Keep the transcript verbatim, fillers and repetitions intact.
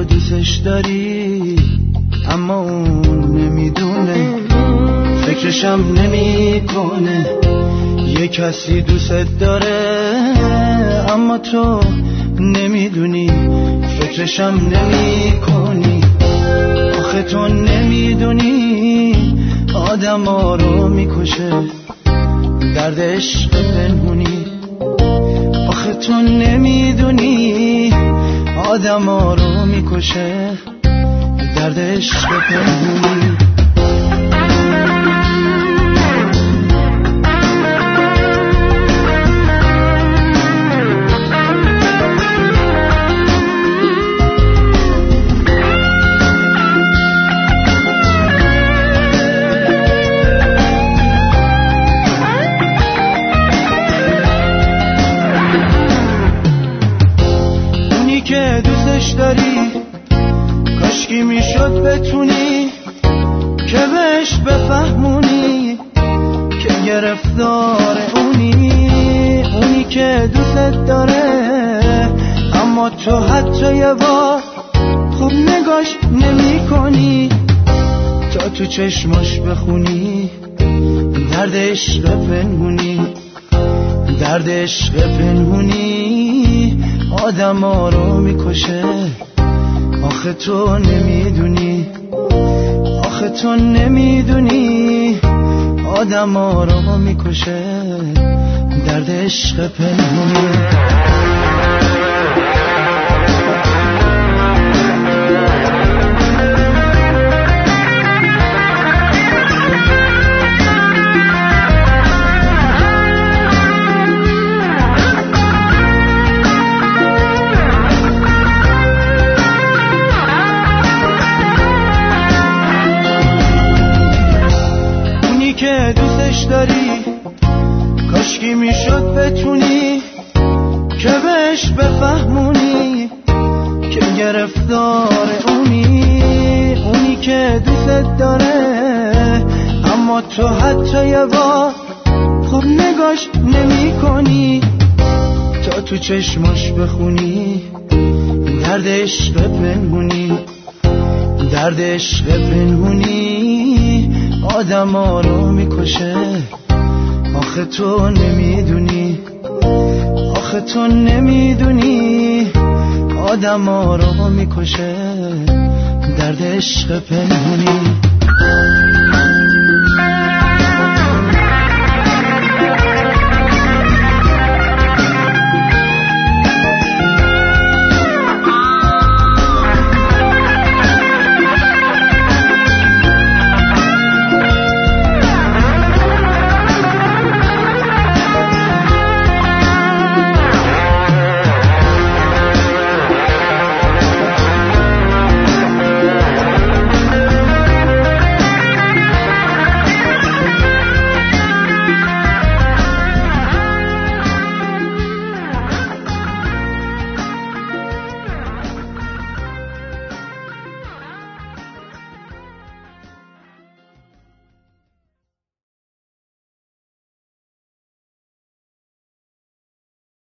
دوستش داری اما اون نمیدونه، فکرشم نمی کنه. یه کسی دوست داره اما تو نمیدونی، فکرشم نمی کنی. آخه تو نمیدونی آدم ها رو میکشه درد عشق پنهونی. آخه تو نمیدونی آدم ها رو میکشه درد عشق پنهونی. که دوستش داری کاشکی میشد بتونی که بهش بفهمونی که گرفتار اونی. اونی که دوست داره اما تو حتی یه بار خوب نگاش نمی کنی تا تو چشماش بخونی درد عشق پنهونی. درد عشق پنهونی آدم ها رو میکشه. آخه تو نمیدونی، آخه تو نمیدونی آدم ها رو میکشه درد عشق پنهونی. که دوستش داری کاشکی میشد بتونی که بهش بفهمونی که گرفتار اونی. اونی که دوست داره اما تو حتی یه بار خوب نگاش نمی کنی تا تو چشماش بخونی درد عشق پنهونی. درد عشق پنهونی آدم ها رو میکشه. آخه تو نمیدونی، آخه تو نمیدونی آدم ها رو میکشه درد عشق پنهونی.